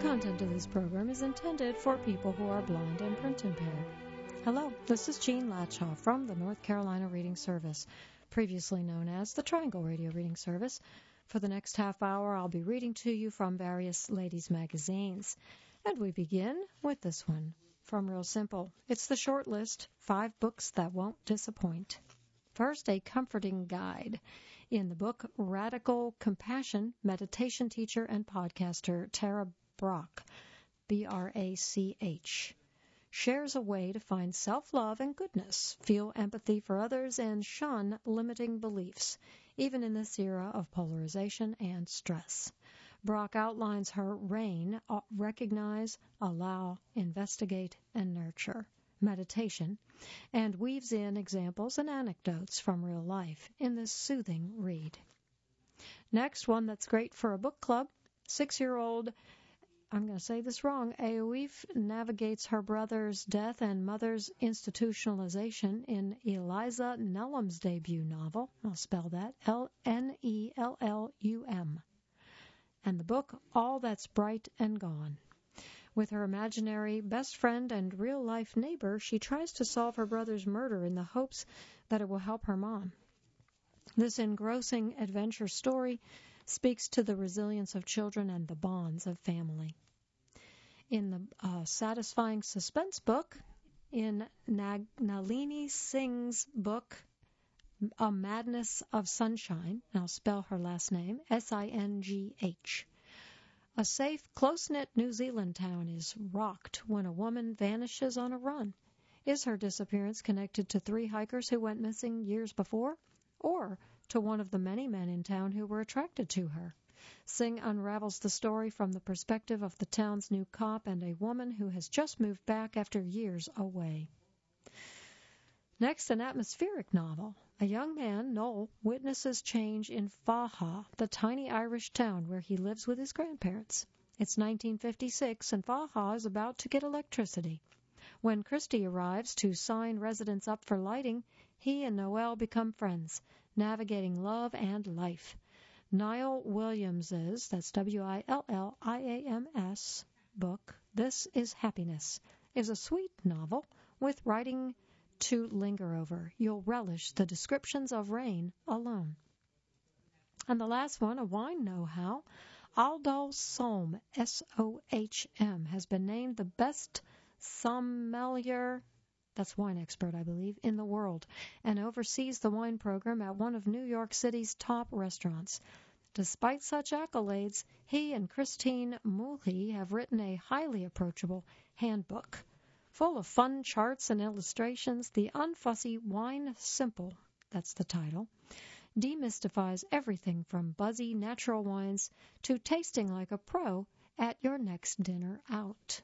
content of this program is intended for people who are blind and print impaired. Hello, this is Jean Latshaw from the North Carolina Reading Service, previously known as the Triangle Radio Reading Service. For the next half hour, I'll be reading to you from various ladies' magazines. And we begin with this one from Real Simple. It's the short list, 5 books that won't disappoint. First, a comforting guide. In the book Radical Compassion, meditation teacher and podcaster Tara Brach, B-R-A-C-H, shares a way to find self-love and goodness, feel empathy for others, and shun limiting beliefs, even in this era of polarization and stress. Brach outlines her RAIN, recognize, allow, investigate, and nurture, meditation, and weaves in examples and anecdotes from real life in this soothing read. Next, one that's great for a book club. 6-year-old, I'm going to say this wrong, Aoif navigates her brother's death and mother's institutionalization in Eliza Nellum's debut novel. I'll spell that, L-N-E-L-L-U-M. And the book, All That's Bright and Gone. With her imaginary best friend and real-life neighbor, she tries to solve her brother's murder in the hopes that it will help her mom. This engrossing adventure story speaks to the resilience of children and the bonds of family. In the satisfying suspense book, in Nalini Singh's book, A Madness of Sunshine, and I'll spell her last name, S-I-N-G-H, a safe, close-knit New Zealand town is rocked when a woman vanishes on a run. Is her disappearance connected to 3 hikers who went missing years before, or to one of the many men in town who were attracted to her? Singh unravels the story from the perspective of the town's new cop and a woman who has just moved back after years away. Next, an atmospheric novel. A young man, Noel, witnesses change in Faha, the tiny Irish town where he lives with his grandparents. It's 1956, and Faha is about to get electricity. When Christy arrives to sign residents up for lighting, he and Noel become friends, navigating love and life. Niall Williams's, that's W-I-L-L-I-A-M-S, book, This is Happiness, is a sweet novel with writing to linger over. You'll relish the descriptions of rain alone. And the last one, a wine know-how. Aldo Sohm, S-O-H-M, has been named the best sommelier, that's wine expert, I believe, in the world, and oversees the wine program at one of New York City's top restaurants. Despite such accolades, he and Christine Mulhy have written a highly approachable handbook. Full of fun charts and illustrations, The Unfussy Wine Simple, that's the title, demystifies everything from buzzy natural wines to tasting like a pro at your next dinner out.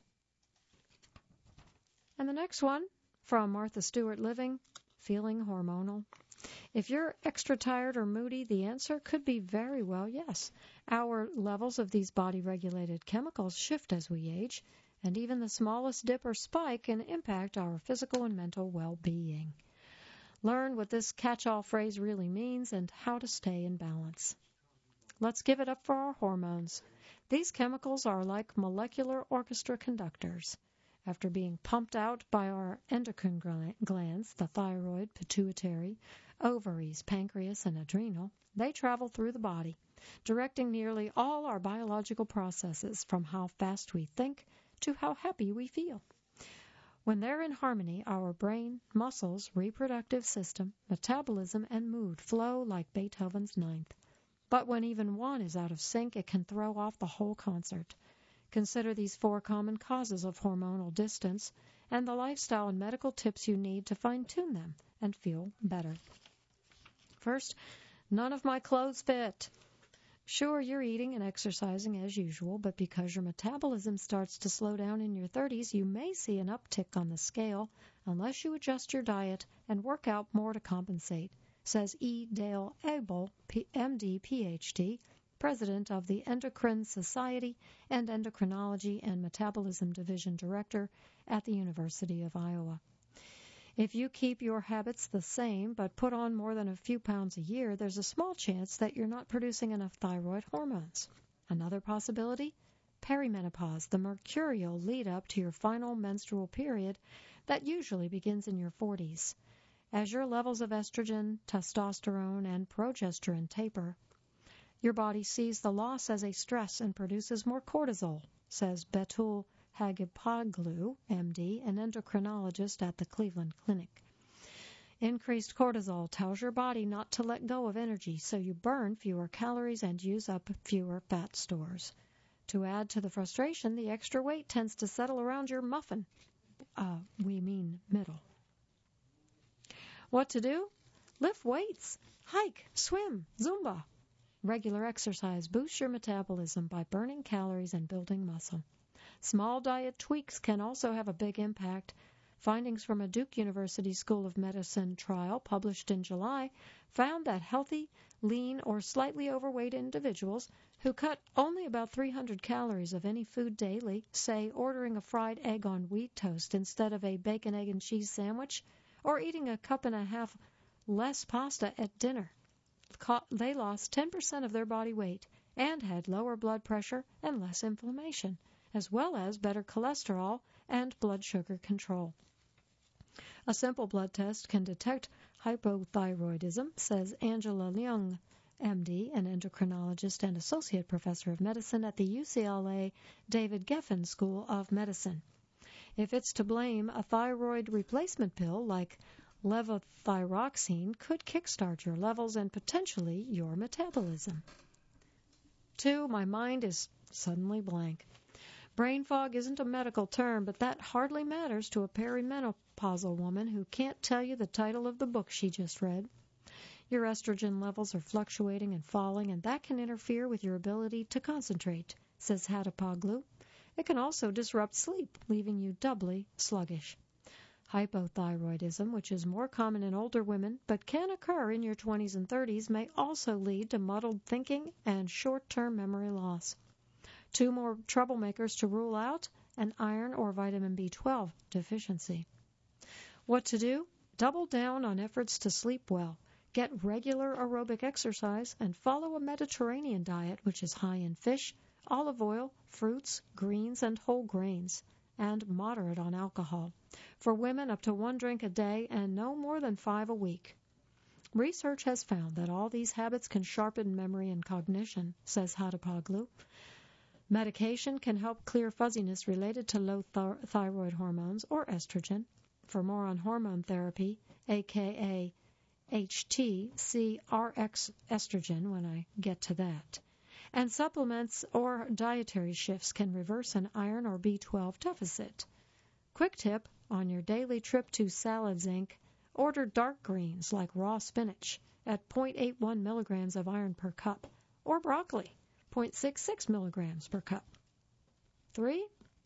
And the next one, from Martha Stewart Living, Feeling Hormonal. If you're extra tired or moody, the answer could be very well yes. Our levels of these body-regulated chemicals shift as we age, and even the smallest dip or spike can impact our physical and mental well-being. Learn what this catch-all phrase really means and how to stay in balance. Let's give it up for our hormones. These chemicals are like molecular orchestra conductors. After being pumped out by our endocrine glands, the thyroid, pituitary, ovaries, pancreas, and adrenal, they travel through the body, directing nearly all our biological processes, from how fast we think to how happy we feel. When they're in harmony, our brain, muscles, reproductive system, metabolism, and mood flow like Beethoven's Ninth. But when even one is out of sync, it can throw off the whole concert. Consider these 4 common causes of hormonal distance and the lifestyle and medical tips you need to fine-tune them and feel better. First, none of my clothes fit. Sure, you're eating and exercising as usual, but because your metabolism starts to slow down in your 30s, you may see an uptick on the scale unless you adjust your diet and work out more to compensate, says E. Dale Abel, MD, PhD, president of the Endocrine Society and Endocrinology and Metabolism Division Director at the University of Iowa. If you keep your habits the same but put on more than a few pounds a year, there's a small chance that you're not producing enough thyroid hormones. Another possibility? perimenopause, the mercurial lead-up to your final menstrual period that usually begins in your 40s. As your levels of estrogen, testosterone, and progesterone taper, your body sees the loss as a stress and produces more cortisol, says Betul Hagipoglu, MD, an endocrinologist at the Cleveland Clinic. Increased cortisol tells your body not to let go of energy, so you burn fewer calories and use up fewer fat stores. To add to the frustration, the extra weight tends to settle around your muffin. We mean middle. What to do? Lift weights, hike, swim, Zumba. Regular exercise boosts your metabolism by burning calories and building muscle. Small diet tweaks can also have a big impact. Findings from a Duke University School of Medicine trial published in July found that healthy, lean, or slightly overweight individuals who cut only about 300 calories of any food daily, say ordering a fried egg on wheat toast instead of a bacon, egg, and cheese sandwich, or eating a cup and a half less pasta at dinner. They lost 10% of their body weight and had lower blood pressure and less inflammation, as well as better cholesterol and blood sugar control. A simple blood test can detect hypothyroidism, says Angela Leung, MD, an endocrinologist and associate professor of medicine at the UCLA David Geffen School of Medicine. If it's to blame, a thyroid replacement pill like levothyroxine could kickstart your levels and potentially your metabolism. 2. My mind is suddenly blank. Brain fog isn't a medical term, but that hardly matters to a perimenopausal woman who can't tell you the title of the book she just read. Your estrogen levels are fluctuating and falling, and that can interfere with your ability to concentrate, says Hagipoglu. It can also disrupt sleep, leaving you doubly sluggish. Hypothyroidism, which is more common in older women but can occur in your 20s and 30s, may also lead to muddled thinking and short-term memory loss. 2 more troublemakers to rule out: an iron or vitamin B12 deficiency. What to do? Double down on efforts to sleep well. Get regular aerobic exercise and follow a Mediterranean diet, which is high in fish, olive oil, fruits, greens, and whole grains, and moderate on alcohol. For women, up to 1 drink a day and no more than 5 a week. Research has found that all these habits can sharpen memory and cognition, says Hagipoglu. Medication can help clear fuzziness related to low thyroid hormones or estrogen. For more on hormone therapy, aka HT, see RX estrogen when I get to that. And supplements or dietary shifts can reverse an iron or B12 deficit. Quick tip: on your daily trip to Salads Inc., order dark greens like raw spinach at 0.81 milligrams of iron per cup, or broccoli, 0.66 milligrams per cup. 3.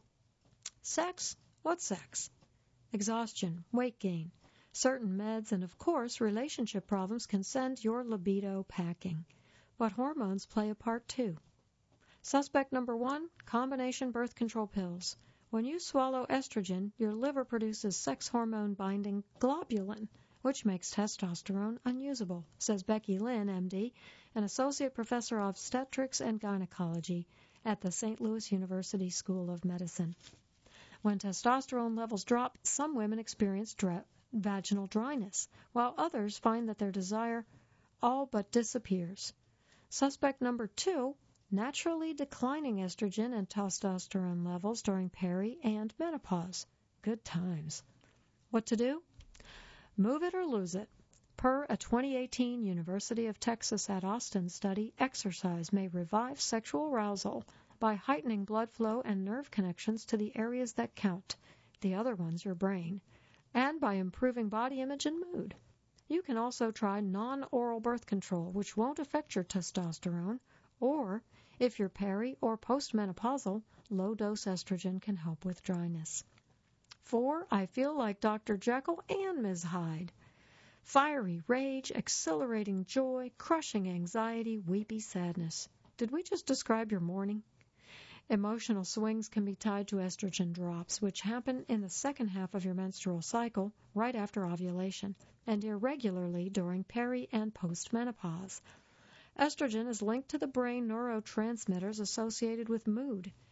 Sex. What sex? Exhaustion, weight gain, certain meds, and of course relationship problems can send your libido packing. But hormones play a part too. Suspect number 1, combination birth control pills. When you swallow estrogen, your liver produces sex hormone-binding globulin, which makes testosterone unusable, says Becky Lynn, MD, an associate professor of obstetrics and gynecology at the St. Louis University School of Medicine. When testosterone levels drop, some women experience vaginal dryness, while others find that their desire all but disappears. Suspect number 2, naturally declining estrogen and testosterone levels during peri and menopause. Good times. What to do? Move it or lose it. Per a 2018 University of Texas at Austin study, exercise may revive sexual arousal by heightening blood flow and nerve connections to the areas that count, the other one's your brain, and by improving body image and mood. You can also try non-oral birth control, which won't affect your testosterone, or, if you're peri or postmenopausal, low-dose estrogen can help with dryness. 4. I feel like Dr. Jekyll and Ms. Hyde. Fiery rage, exhilarating joy, crushing anxiety, weepy sadness. Did we just describe your morning? Emotional swings can be tied to estrogen drops, which happen in the second half of your menstrual cycle, right after ovulation, and irregularly during peri- and postmenopause. Estrogen is linked to the brain neurotransmitters associated with mood.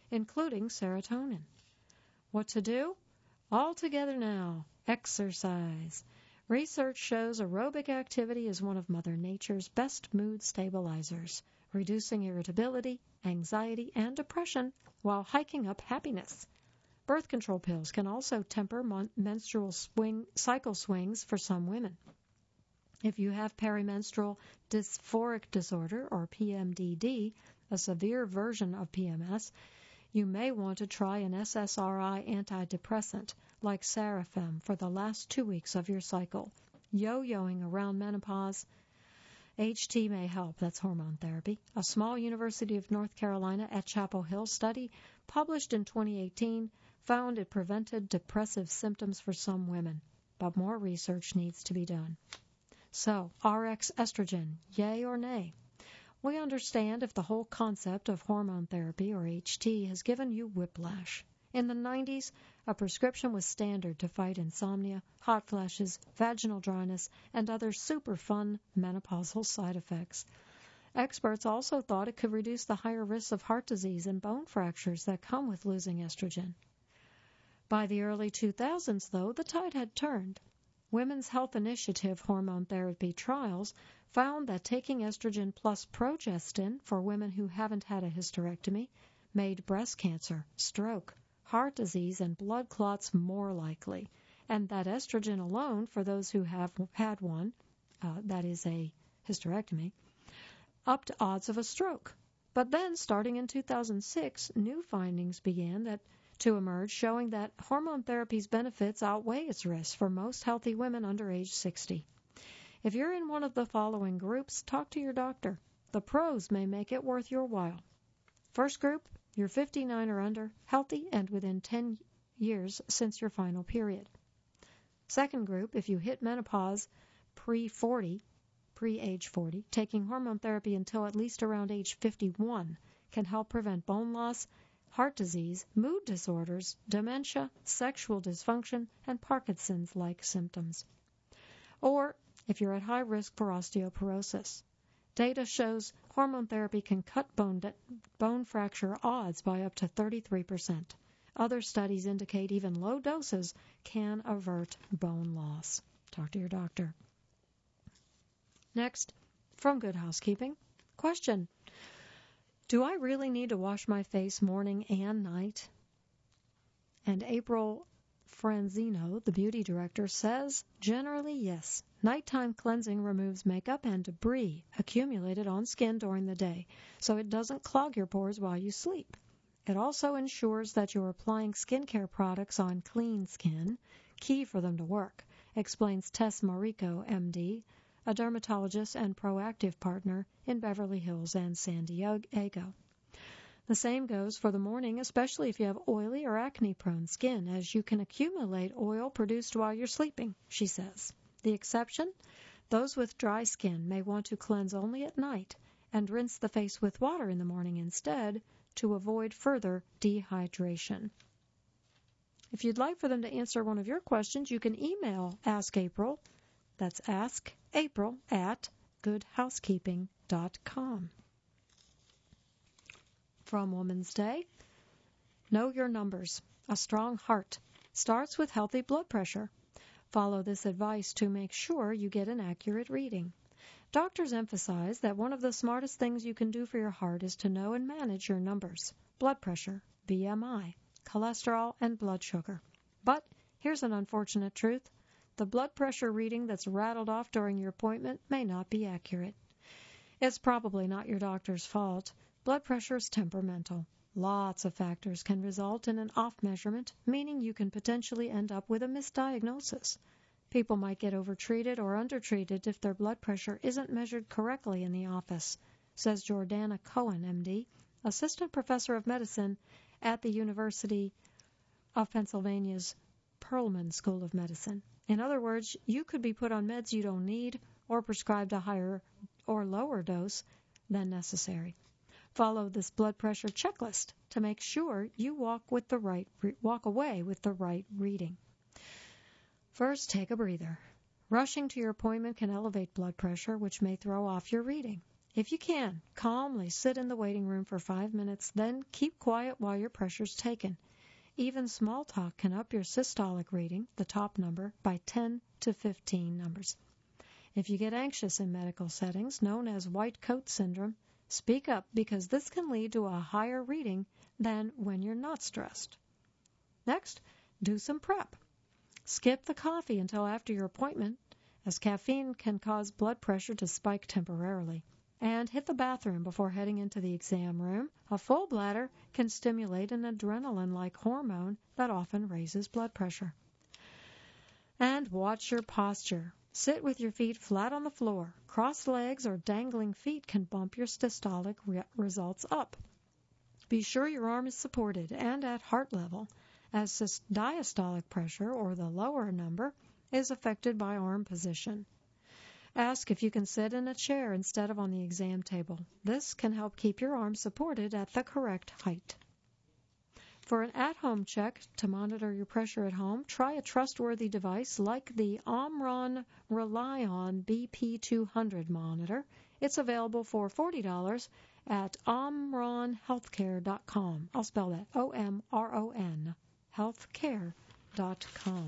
including serotonin. What to do? All together now. Exercise. Research shows aerobic activity is one of Mother Nature's best mood stabilizers, reducing irritability, anxiety, and depression while hiking up happiness. Birth control pills can also temper menstrual cycle swings for some women. If you have perimenstrual dysphoric disorder, or PMDD, a severe version of PMS, you may want to try an SSRI antidepressant like Sarafem for the last 2 weeks of your cycle. Yo-yoing around menopause, HT may help. That's hormone therapy. A small University of North Carolina at Chapel Hill study published in 2018 found it prevented depressive symptoms for some women, but more research needs to be done. So, RX estrogen, yay or nay? We understand if the whole concept of hormone therapy, or HT, has given you whiplash. In the 90s, a prescription was standard to fight insomnia, hot flashes, vaginal dryness, and other super fun menopausal side effects. Experts also thought it could reduce the higher risks of heart disease and bone fractures that come with losing estrogen. By the early 2000s, though, the tide had turned. Women's Health Initiative hormone therapy trials found that taking estrogen plus progestin for women who haven't had a hysterectomy made breast cancer, stroke, heart disease, and blood clots more likely, and that estrogen alone for those who have had one, that is a hysterectomy, upped odds of a stroke. But then, starting in 2006, new findings began to emerge showing that hormone therapy's benefits outweigh its risks for most healthy women under age 60. If you're in one of the following groups, talk to your doctor. The pros may make it worth your while. First group, you're 59 or under, healthy, and within 10 years since your final period. Second group, if you hit menopause pre-age 40, taking hormone therapy until at least around age 51 can help prevent bone loss, heart disease, mood disorders, dementia, sexual dysfunction, and Parkinson's-like symptoms. Or if you're at high risk for osteoporosis. Data shows hormone therapy can cut bone fracture odds by up to 33%. Other studies indicate even low doses can avert bone loss. Talk to your doctor. Next, from Good Housekeeping, question: do I really need to wash my face morning and night? And April Franzino, the beauty director, says generally yes. Nighttime cleansing removes makeup and debris accumulated on skin during the day, so it doesn't clog your pores while you sleep. It also ensures that you're applying skincare products on clean skin, key for them to work, explains Tess Marico, MD, a dermatologist and proactive partner in Beverly Hills and San Diego. The same goes for the morning, especially if you have oily or acne-prone skin, as you can accumulate oil produced while you're sleeping, she says. The exception? Those with dry skin may want to cleanse only at night and rinse the face with water in the morning instead to avoid further dehydration. If you'd like for them to answer one of your questions, you can email Ask April. That's askapril@goodhousekeeping.com. From Woman's Day, know your numbers. A strong heart starts with healthy blood pressure. Follow this advice to make sure you get an accurate reading. Doctors emphasize that one of the smartest things you can do for your heart is to know and manage your numbers: blood pressure, BMI, cholesterol, and blood sugar. But here's an unfortunate truth. The blood pressure reading that's rattled off during your appointment may not be accurate. It's probably not your doctor's fault. Blood pressure is temperamental. Lots of factors can result in an off measurement, meaning you can potentially end up with a misdiagnosis. People might get overtreated or undertreated if their blood pressure isn't measured correctly in the office, says Jordana Cohen, MD, assistant professor of medicine at the University of Pennsylvania's Perelman School of Medicine. In other words, you could be put on meds you don't need or prescribed a higher or lower dose than necessary. Follow this blood pressure checklist to make sure you walk away with the right reading. First, take a breather. Rushing to your appointment can elevate blood pressure, which may throw off your reading. If you can, calmly sit in the waiting room for 5 minutes, then keep quiet while your pressure's taken. Even small talk can up your systolic reading, the top number, by 10 to 15 numbers. If you get anxious in medical settings, known as white coat syndrome, speak up because this can lead to a higher reading than when you're not stressed. Next, do some prep. Skip the coffee until after your appointment, as caffeine can cause blood pressure to spike temporarily. And hit the bathroom before heading into the exam room. A full bladder can stimulate an adrenaline-like hormone that often raises blood pressure. And watch your posture. Sit with your feet flat on the floor. Crossed legs or dangling feet can bump your systolic results up. Be sure your arm is supported and at heart level, as diastolic pressure, or the lower number, is affected by arm position. Ask if you can sit in a chair instead of on the exam table. This can help keep your arms supported at the correct height. For an at-home check to monitor your pressure at home, try a trustworthy device like the Omron Relion BP200 monitor. It's available for $40 at omronhealthcare.com. I'll spell that, O-M-R-O-N, healthcare.com.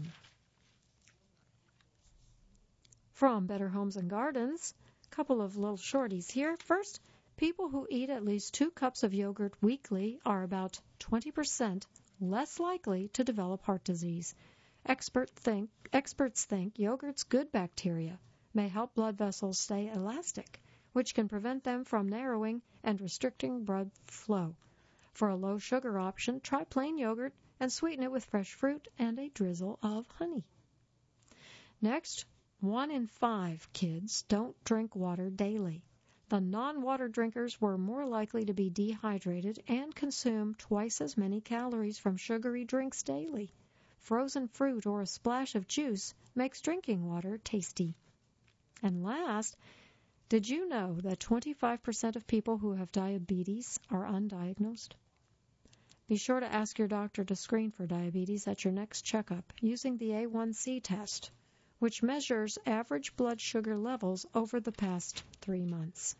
From Better Homes and Gardens, a couple of little shorties here. First, people who eat at least 2 cups of yogurt weekly are about 20% less likely to develop heart disease. Experts think yogurt's good bacteria may help blood vessels stay elastic, which can prevent them from narrowing and restricting blood flow. For a low-sugar option, try plain yogurt and sweeten it with fresh fruit and a drizzle of honey. Next, 1 in 5 kids don't drink water daily. The non-water drinkers were more likely to be dehydrated and consume twice as many calories from sugary drinks daily. Frozen fruit or a splash of juice makes drinking water tasty. And last, did you know that 25% of people who have diabetes are undiagnosed? Be sure to ask your doctor to screen for diabetes at your next checkup using the A1C test, which measures average blood sugar levels over the past 3 months.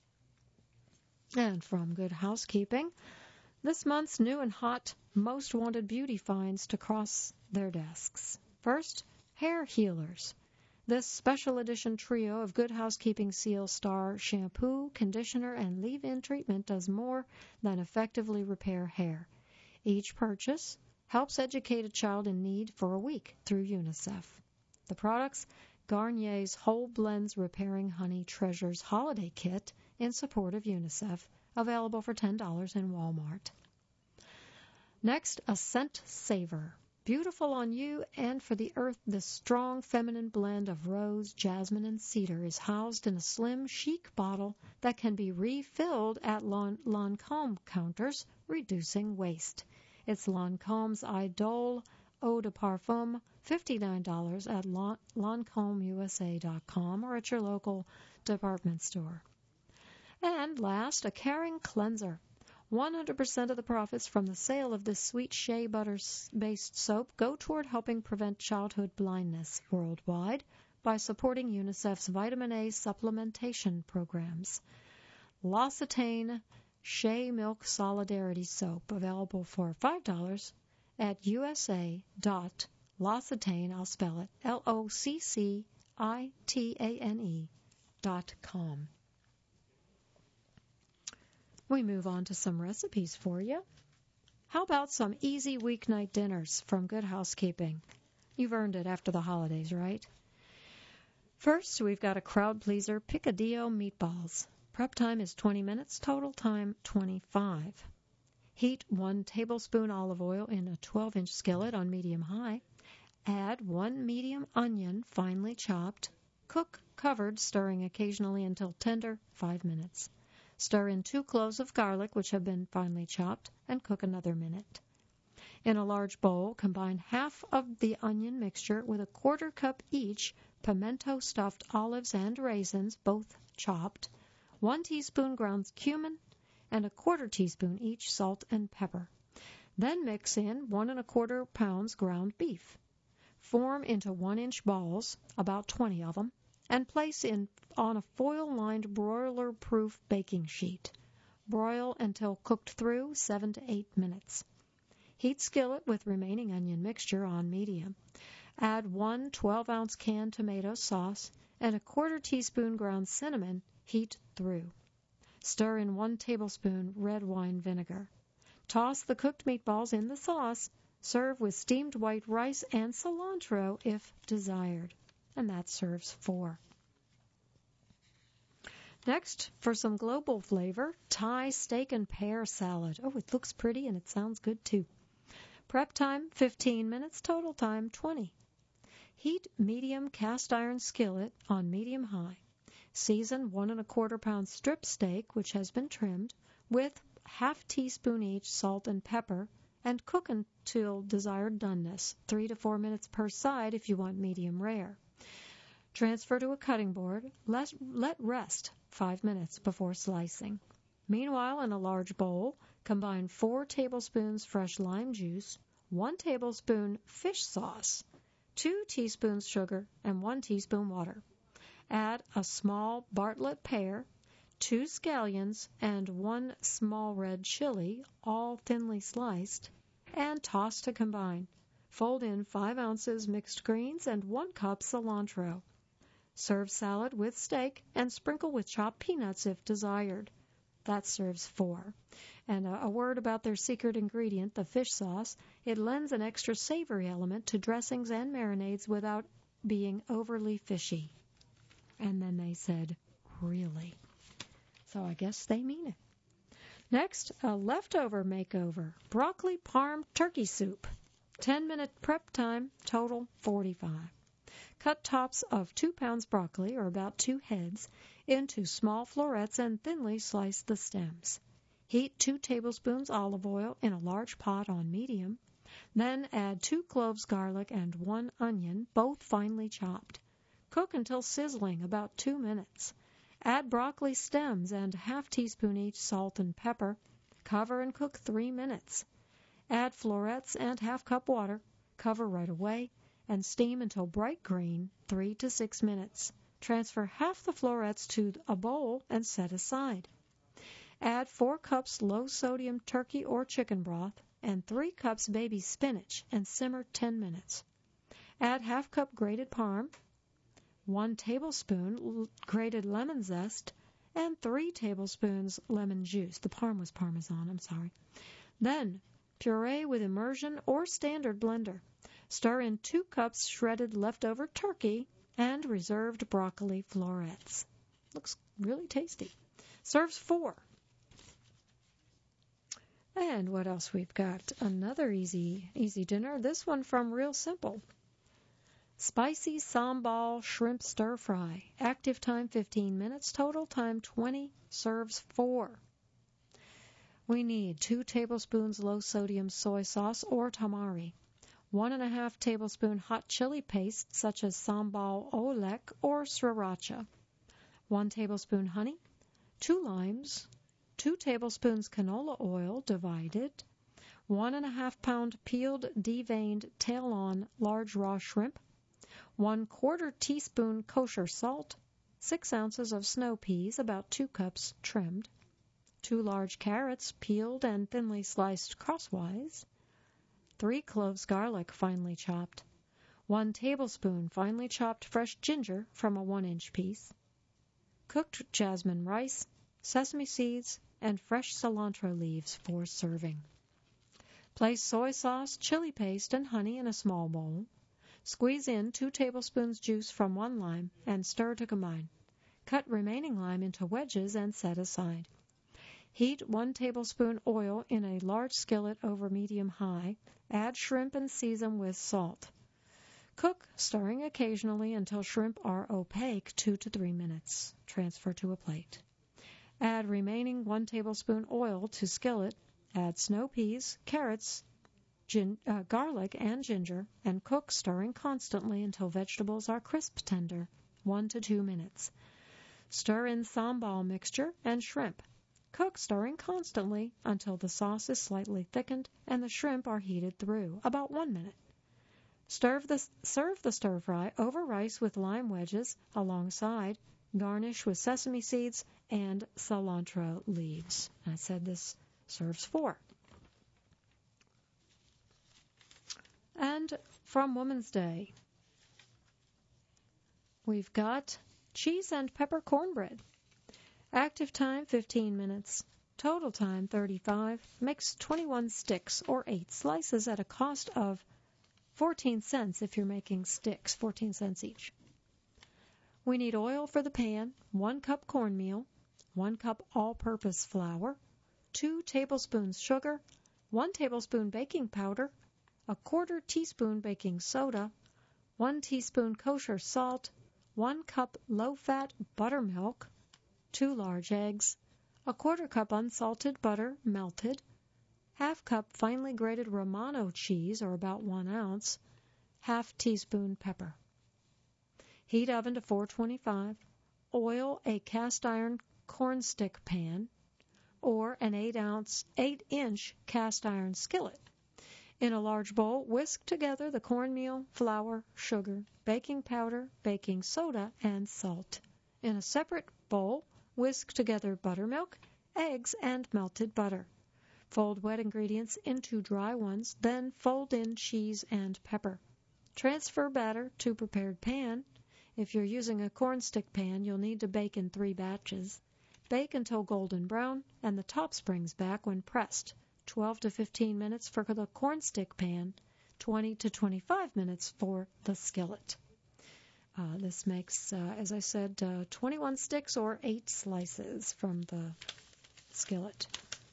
And from Good Housekeeping, this month's new and hot most wanted beauty finds to cross their desks. First, hair healers. This special edition trio of Good Housekeeping Seal Star shampoo, conditioner, and leave-in treatment does more than effectively repair hair. Each purchase helps educate a child in need for a week through UNICEF. The products: Garnier's Whole Blends Repairing Honey Treasures Holiday Kit in support of UNICEF, available for $10 in Walmart. Next, a scent saver. Beautiful on you and for the earth, this strong feminine blend of rose, jasmine, and cedar is housed in a slim, chic bottle that can be refilled at Lancôme counters, reducing waste. It's Lancome's Idole Eau de Parfum, $59 at LancomeUSA.com or at your local department store. And last, a caring cleanser. 100% of the profits from the sale of this sweet shea butter-based soap go toward helping prevent childhood blindness worldwide by supporting UNICEF's vitamin A supplementation programs. L'Occitane Shea Milk Solidarity Soap, available for $5 at USA.L'Occitane, I'll spell it, LOCCITANE.com. We move on to some recipes for you. How about some easy weeknight dinners from Good Housekeeping? You've earned it after the holidays, right? First, we've got a crowd pleaser, picadillo meatballs. Prep time is 20 minutes, total time 25. Heat 1 tablespoon olive oil in a 12-inch skillet on medium-high. Add 1 medium onion, finely chopped. Cook covered, stirring occasionally until tender, 5 minutes. Stir in 2 cloves of garlic, which have been finely chopped, and cook another minute. In a large bowl, combine half of the onion mixture with a 1/4 cup each pimento-stuffed olives and raisins, both chopped, 1 teaspoon ground cumin, and a 1/4 teaspoon each salt and pepper. Then mix in 1 1/4 pounds ground beef. Form into 1-inch balls, about 20 of them, and place on a foil-lined broiler-proof baking sheet. Broil until cooked through 7 to 8 minutes. Heat skillet with remaining onion mixture on medium. Add 1 12-ounce canned tomato sauce and a 1/4 teaspoon ground cinnamon. Heat through. Stir in 1 tablespoon red wine vinegar. Toss the cooked meatballs in the sauce. Serve with steamed white rice and cilantro if desired. And that serves 4. Next, for some global flavor, Thai steak and pear salad. Oh, it looks pretty and it sounds good too. Prep time, 15 minutes. Total time, 20. Heat medium cast iron skillet on medium-high. Season 1 1/4 pound strip steak, which has been trimmed, with 1/2 teaspoon each salt and pepper, and cook until desired doneness, 3 to 4 minutes per side if you want medium rare. Transfer to a cutting board. Let rest 5 minutes before slicing. Meanwhile, in a large bowl, combine 4 tablespoons fresh lime juice, 1 tablespoon fish sauce, 2 teaspoons sugar, and 1 teaspoon water. Add a small Bartlett pear, 2 scallions, and 1 small red chili, all thinly sliced, and toss to combine. Fold in 5 ounces mixed greens and 1 cup cilantro. Serve salad with steak and sprinkle with chopped peanuts if desired. That serves 4. And a word about their secret ingredient, the fish sauce. It lends an extra savory element to dressings and marinades without being overly fishy. And then they said, really? So I guess they mean it. Next, a leftover makeover, broccoli parm turkey soup. 10-minute prep time, total 45. Cut tops of 2 pounds broccoli, or about 2 heads, into small florets and thinly slice the stems. Heat 2 tablespoons olive oil in a large pot on medium. Then add 2 cloves garlic and 1 onion, both finely chopped. Cook until sizzling, about 2 minutes. Add broccoli stems and 1/2 teaspoon each salt and pepper. Cover and cook 3 minutes. Add florets and 1/2 cup water. Cover right away and steam until bright green, 3 to 6 minutes. Transfer half the florets to a bowl and set aside. Add 4 cups low-sodium turkey or chicken broth and 3 cups baby spinach and simmer 10 minutes. Add 1/2 cup grated parm, 1 tablespoon grated lemon zest, and 3 tablespoons lemon juice. The parm was Parmesan, I'm sorry. Then puree with immersion or standard blender. Stir in 2 cups shredded leftover turkey and reserved broccoli florets. Looks really tasty. Serves 4. And what else we've got? Another easy dinner. This one from Real Simple. Spicy sambal shrimp stir fry. Active time 15 minutes. Total time 20. Serves 4. We need 2 tablespoons low-sodium soy sauce or tamari. 1 1/2 tablespoon hot chili paste such as sambal oelek or sriracha. 1 tablespoon honey. 2 limes. 2 tablespoons canola oil divided. 1 1/2 pound peeled, deveined, tail-on large raw shrimp. 1/4 teaspoon kosher salt. 6 ounces of snow peas, about 2 cups trimmed. 2 large carrots, peeled and thinly sliced crosswise. 3 cloves garlic, finely chopped. 1 tablespoon finely chopped fresh ginger from a 1-inch piece. Cooked jasmine rice, sesame seeds, and fresh cilantro leaves for serving. Place soy sauce, chili paste, and honey in a small bowl. Squeeze in 2 tablespoons juice from 1 lime and stir to combine. Cut remaining lime into wedges and set aside. Heat 1 tablespoon oil in a large skillet over medium-high. Add shrimp and season with salt. Cook, stirring occasionally until shrimp are opaque, 2 to 3 minutes. Transfer to a plate. Add remaining 1 tablespoon oil to skillet. Add snow peas, carrots, garlic, and ginger, and cook, stirring constantly until vegetables are crisp tender, 1 to 2 minutes. Stir in sambal mixture and shrimp. Cook, stirring constantly until the sauce is slightly thickened and the shrimp are heated through, about 1 minute. Serve the stir fry over rice with lime wedges alongside. Garnish with sesame seeds and cilantro leaves. I said this serves 4. And from Women's Day, we've got cheese and pepper cornbread. Active time 15 minutes. Total time 35. Makes 21 sticks or 8 slices at a cost of 14 cents if you're making sticks, 14 cents each. We need oil for the pan, 1 cup cornmeal, 1 cup all-purpose flour, 2 tablespoons sugar, 1 tablespoon baking powder, 1/4 teaspoon baking soda, 1 teaspoon kosher salt, 1 cup low-fat buttermilk, 2 large eggs, 1/4 cup unsalted butter melted, 1/2 cup finely grated Romano cheese, or about 1 ounce, 1/2 teaspoon pepper. Heat oven to 425. Oil a cast iron cornstick pan or an 8-inch cast iron skillet. In a large bowl, whisk together the cornmeal, flour, sugar, baking powder, baking soda, and salt. In a separate bowl, whisk together buttermilk, eggs, and melted butter. Fold wet ingredients into dry ones, then fold in cheese and pepper. Transfer batter to prepared pan. If you're using a cornstick pan, you'll need to bake in 3 batches. Bake until golden brown and the top springs back when pressed. 12 to 15 minutes for the cornstick pan, 20 to 25 minutes for the skillet. This makes, as I said, 21 sticks or 8 slices from the skillet.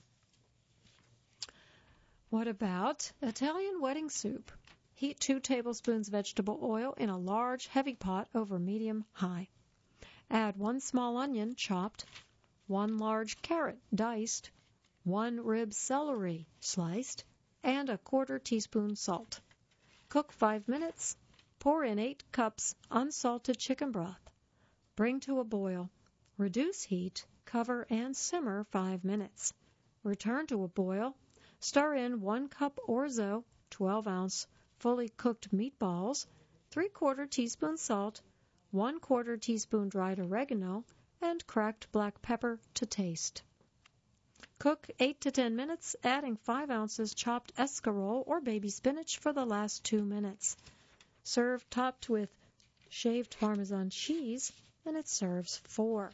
What about Italian wedding soup? Heat 2 tablespoons vegetable oil in a large, heavy pot over medium-high. Add 1 small onion, chopped, 1 large carrot, diced, 1 rib celery, sliced, and 1/4 teaspoon salt. Cook 5 minutes. Pour in 8 cups unsalted chicken broth. Bring to a boil. Reduce heat, cover, and simmer 5 minutes. Return to a boil. Stir in 1 cup orzo, 12-ounce, fully cooked meatballs, 3/4 teaspoon salt, 1/4 teaspoon dried oregano, and cracked black pepper to taste. Cook 8 to 10 minutes, adding 5 ounces chopped escarole or baby spinach for the last 2 minutes. Serve topped with shaved Parmesan cheese, and it serves 4.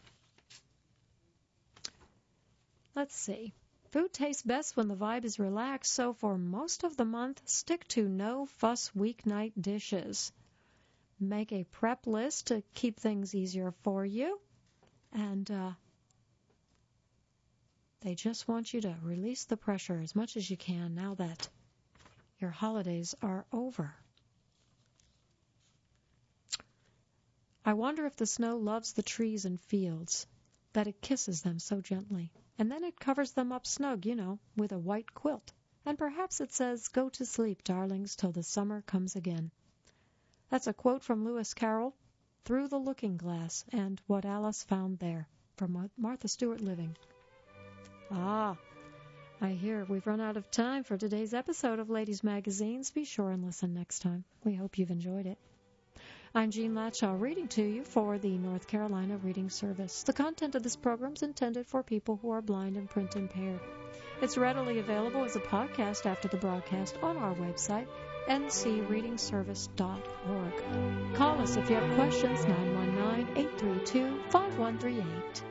Let's see. Food tastes best when the vibe is relaxed, so for most of the month, stick to no-fuss weeknight dishes. Make a prep list to keep things easier for you, and they just want you to release the pressure as much as you can now that your holidays are over. I wonder if the snow loves the trees and fields, that it kisses them so gently. And then it covers them up snug, with a white quilt. And perhaps it says, "Go to sleep, darlings, till the summer comes again." That's a quote from Lewis Carroll, Through the Looking Glass, and What Alice Found There, from Martha Stewart Living. I hear we've run out of time for today's episode of Ladies Magazines. Be sure and listen next time. We hope you've enjoyed it. I'm Jean Latshaw, reading to you for the North Carolina Reading Service. The content of this program is intended for people who are blind and print impaired. It's readily available as a podcast after the broadcast on our website, ncreadingservice.org. Call us if you have questions, 919-832-5138.